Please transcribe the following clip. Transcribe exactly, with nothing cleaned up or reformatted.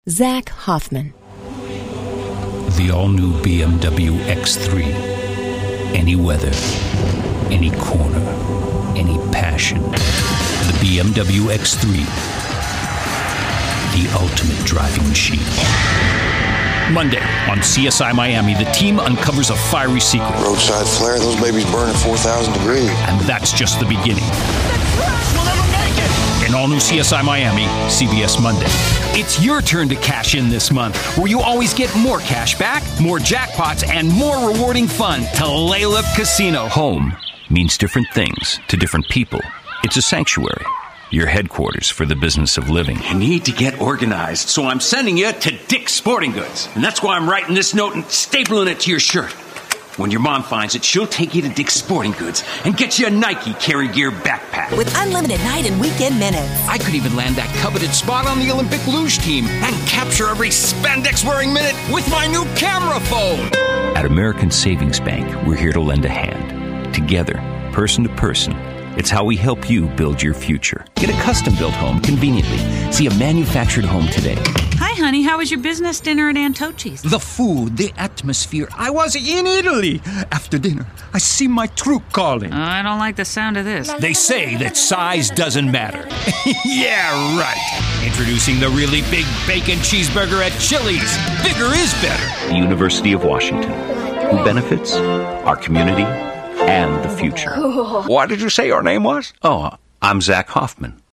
Zach Hoffman. The all-new B M W X three. Any weather, any corner, any passion. The B M W X three. The ultimate driving machine. Monday on C S I Miami, the team uncovers a fiery secret. Roadside flare, those babies burn at four thousand degrees. And that's just the beginning. We'll never make it! In all new C S I Miami, C B S Monday. It's your turn to cash in this month, where you always get more cash back, more jackpots, and more rewarding fun. Tulalip Casino. Home means different things to different people. It's a sanctuary. Your headquarters for the business of living. You need to get organized, so I'm sending you to Dick's Sporting Goods. And that's why I'm writing this note and stapling it to your shirt. When your mom finds it, she'll take you to Dick's Sporting Goods and get you a Nike Carry Gear backpack. With unlimited night and weekend minutes. I could even land that coveted spot on the Olympic luge team and capture every spandex-wearing minute with my new camera phone. At American Savings Bank, we're here to lend a hand. Together, person to person. It's how we help you build your future. Get a custom-built home conveniently. See a manufactured home today. Hi, honey. How was your business dinner at Antoci's? The food, the atmosphere. I was in Italy. After dinner, I see my troop calling. Uh, I don't like the sound of this. They say that size doesn't matter. Yeah, right. Introducing the really big bacon cheeseburger at Chili's. Bigger is better. The University of Washington. Who benefits? Our community and the future. What did you say your name was? Oh, I'm Zach Hoffman.